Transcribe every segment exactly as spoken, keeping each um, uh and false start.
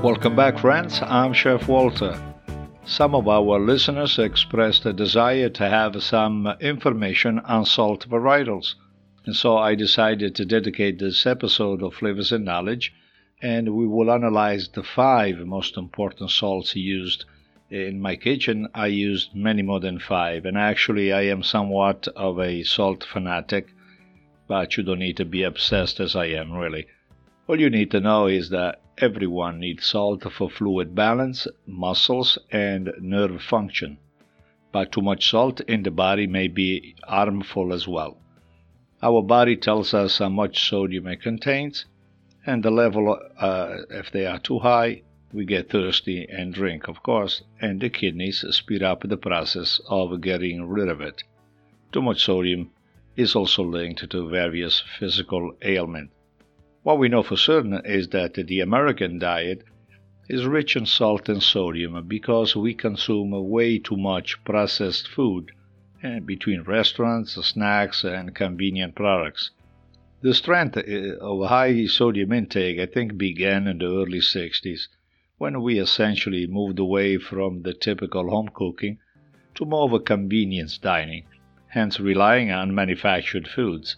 Welcome back, friends. I'm Chef Walter. Some of our listeners expressed a desire to have some information on salt varietals, and so I decided to dedicate this episode of Flavors and Knowledge, and we will analyze the five most important salts used in my kitchen. I used many more than five, and actually I am somewhat of a salt fanatic, but you don't need to be obsessed as I am, really. All you need to know is that everyone needs salt for fluid balance, muscles, and nerve function. But too much salt in the body may be harmful as well. Our body tells us how much sodium it contains, and the level, uh, if they are too high, we get thirsty and drink, of course, and the kidneys speed up the process of getting rid of it. Too much sodium is also linked to various physical ailments. What we know for certain is that the American diet is rich in salt and sodium because we consume way too much processed food between restaurants, snacks, and convenient products. This trend of high sodium intake, I think, began in the early sixties, when we essentially moved away from the typical home cooking to more of a convenience dining, hence relying on manufactured foods.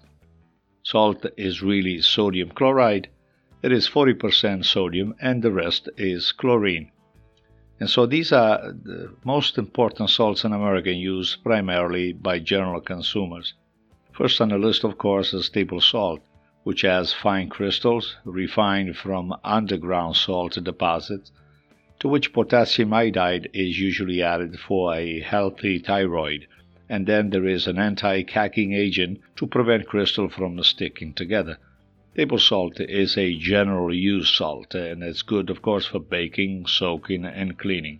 Salt is really sodium chloride. It is forty percent sodium and the rest is chlorine. And so these are the most important salts in America used primarily by general consumers. First on the list, of course, is table salt, which has fine crystals refined from underground salt deposits, to which potassium iodide is usually added for a healthy thyroid. And then there is an anti-cacking agent to prevent crystal from sticking together. Table salt is a general use salt, and it's good, of course, for baking, soaking, and cleaning.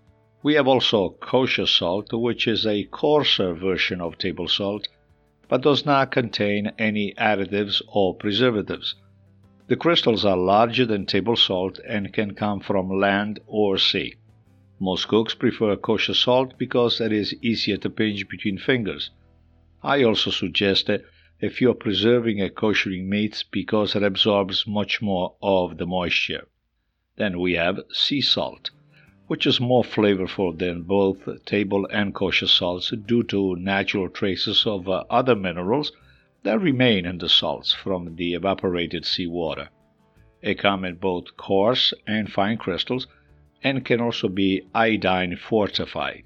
We have also kosher salt, which is a coarser version of table salt, but does not contain any additives or preservatives. The crystals are larger than table salt and can come from land or sea. Most cooks prefer kosher salt because it is easier to pinch between fingers. I also suggest it if you are preserving and koshering meats because it absorbs much more of the moisture. Then we have sea salt, which is more flavorful than both table and kosher salts due to natural traces of uh, other minerals that remain in the salts from the evaporated seawater. It comes in both coarse and fine crystals, and can also be iodine fortified.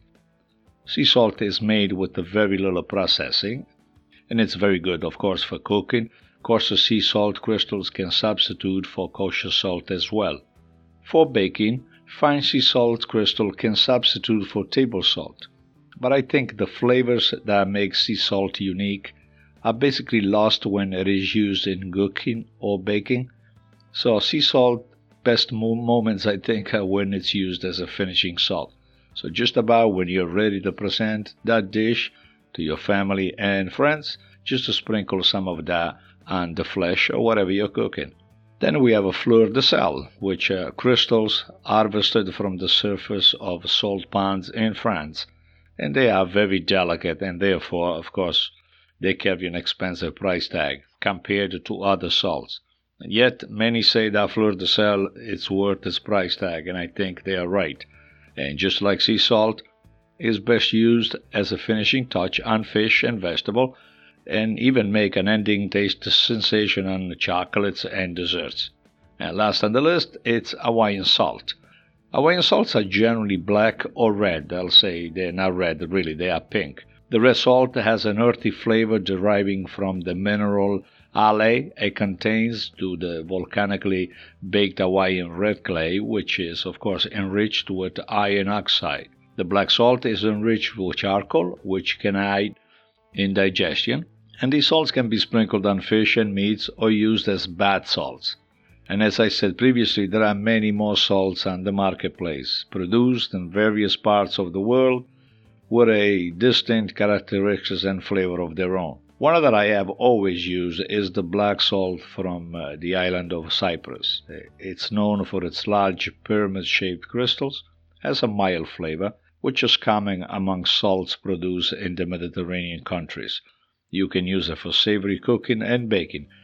Sea salt is made with very little processing, and it's very good, of course, for cooking. Coarser sea salt crystals can substitute for kosher salt as well. For baking, fine sea salt crystal can substitute for table salt, but I think the flavors that make sea salt unique are basically lost when it is used in cooking or baking. So sea salt best moments, I think, are when it's used as a finishing salt. So just about when you're ready to present that dish to your family and friends, just to sprinkle some of that on the flesh or whatever you're cooking. Then we have a fleur de sel, which are crystals harvested from the surface of salt ponds in France. And they are very delicate, and therefore, of course, they carry an expensive price tag compared to other salts. And yet, many say that fleur de sel is worth its price tag, and I think they are right. And just like sea salt, it is best used as a finishing touch on fish and vegetable, and even make an ending taste sensation on chocolates and desserts. And last on the list, it's Hawaiian salt. Hawaiian salts are generally black or red. I'll say they're not red, really, they are pink. The red salt has an earthy flavor deriving from the mineral ale it contains to the volcanically baked Hawaiian red clay, which is, of course, enriched with iron oxide. The black salt is enriched with charcoal, which can aid in digestion, and these salts can be sprinkled on fish and meats or used as bath salts. And as I said previously, there are many more salts on the marketplace, produced in various parts of the world with a distinct characteristics and flavor of their own. One that I have always used is the black salt from uh, the island of Cyprus. It's known for its large pyramid-shaped crystals, has a mild flavor, which is common among salts produced in the Mediterranean countries. You can use it for savory cooking and baking.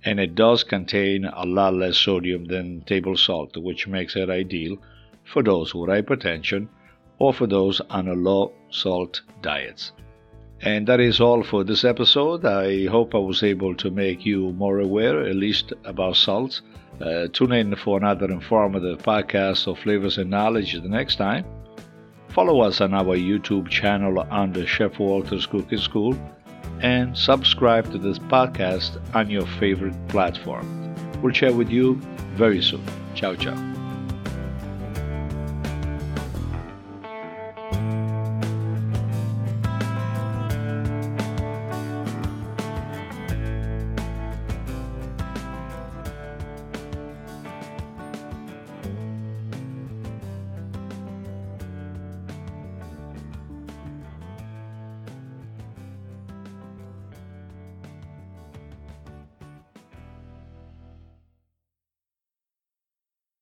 and it does contain a lot less sodium than table salt, which makes it ideal for those with hypertension or for those on a low-salt diets. And that is all for this episode. I hope I was able to make you more aware, at least about salt. Uh, tune in for another informative podcast of Flavors and Knowledge the next time. Follow us on our YouTube channel under Chef Walter's Cooking School, and subscribe to this podcast on your favorite platform. We'll chat with you very soon. Ciao, ciao.